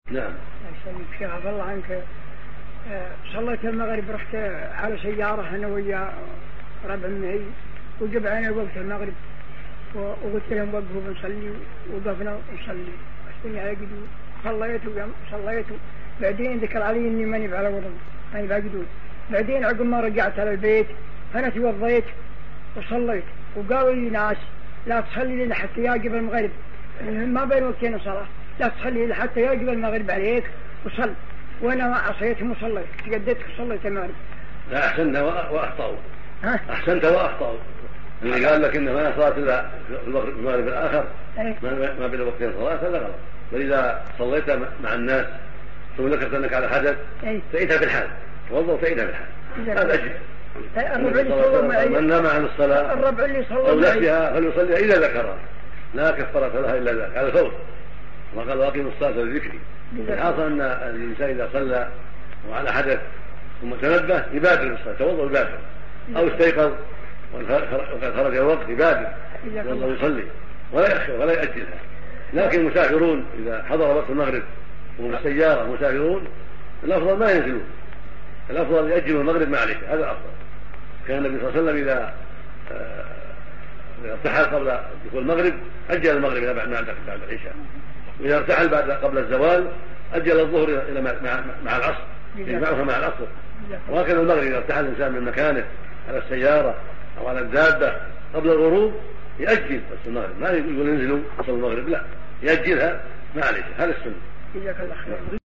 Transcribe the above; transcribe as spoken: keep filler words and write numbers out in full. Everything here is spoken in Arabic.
نعم. شيخ عفى الله عنك، صليت المغرب رحت على سيارة أنا ويا ربع معي وجمعنا وقت المغرب وقلت لهم وقفوا بنصلي وقفنا نصلي أشتني على قدود صليت صليت بعدين ذكر علي إني ماني على وضوء ماني بعقدود. بعدين عقب ما رجعت على البيت أنا توضيت وصليت وقالوا لي ناس لا تصلي لنا حتى يجب المغرب، ما بين وقتين صلاة، لا تصلي حتى يجب المغرب عليك وصل. وانا عصيتهم وصليت تقددت وصليت المغرب. لا احسنت واخطاوا. احسنت واخطاوا. اللي قال لك انه ما صلاه الا المغرب الاخر ما بين وقتين صلاه هذا غلط. واذا صليت مع الناس ثم ذكرت انك على حدث فإيتها بالحال، توضا وفإيتها بالحال، هذا اجل. الربع اللي صلوا معي من نام عن الصلاه الربع اللي صلوا او نسيها فليصليها اذا ذكرها، لا كفاره لها الا ذلك على الفور. وقال واقيموا الصلاه لذكري. الحاصل ان الانسان اذا صلى وعلى حدث ثم تنبه يبادر بالصلاه، توضا ويبادر، او استيقظ وقد خرج الوقت يبادر يتوضا ويصلي ولا يأخر ولا يأجلها. لكن المسافرون اذا حضر وقت المغرب وهم بالسياره مسافرون الافضل ما ينزلون، الافضل يأجلوا المغرب ما عليه، هذا الافضل. كان النبي صلى الله عليه وسلم اذا ارتحل قبل دخول المغرب اجل المغرب الى بعد بعد العشاء، واذا ارتحل بعد قبل الزوال اجل الظهر الى مع, مع العصر يجمعها مع العصر. وهكذا المغرب اذا ارتحل الانسان من مكانه على السياره او على الدابه قبل الغروب يأجل بس المغرب، ما يقول انزلوا صلوا المغرب، لا يأجلها ما عليه، هذا السنه.